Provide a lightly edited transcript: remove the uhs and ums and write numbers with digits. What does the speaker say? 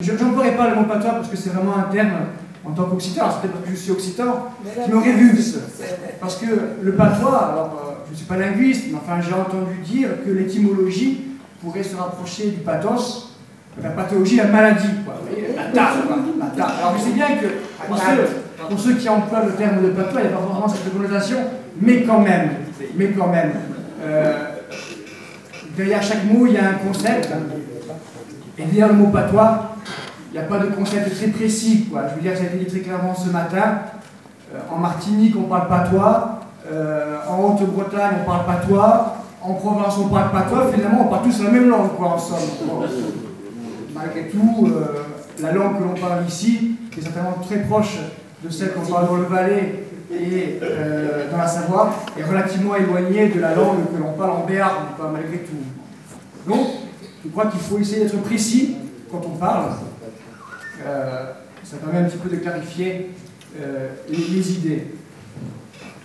je n'emploierai pas le mot patois parce que c'est vraiment un terme en tant qu'occitan, c'est peut-être parce que je suis occitan, qui me révulse. Parce que le patois, alors je ne suis pas linguiste, mais enfin j'ai entendu dire que l'étymologie pourrait se rapprocher du pathos, la pathologie, la maladie, quoi. Vous voyez, la tare, quoi. La tare. Alors je sais bien que pour ceux qui emploient le terme de patois, il n'y a pas vraiment cette connotation, mais quand même, derrière chaque mot, il y a un concept. Et derrière le mot patois, il n'y a pas de concept très précis, quoi. Je veux dire, ça a été dit très clairement ce matin. En Martinique, on parle patois. En Haute-Bretagne, on parle patois. En Provence, on parle patois. Finalement, on parle tous la même langue, quoi, en somme. Bon, malgré tout, la langue que l'on parle ici est certainement très proche de celle qu'on parle dans le Valais et dans la Savoie, est relativement éloignée de la langue que l'on parle en Béarn, malgré tout. Donc, je crois qu'il faut essayer d'être précis quand on parle. Ça permet un petit peu de clarifier les idées.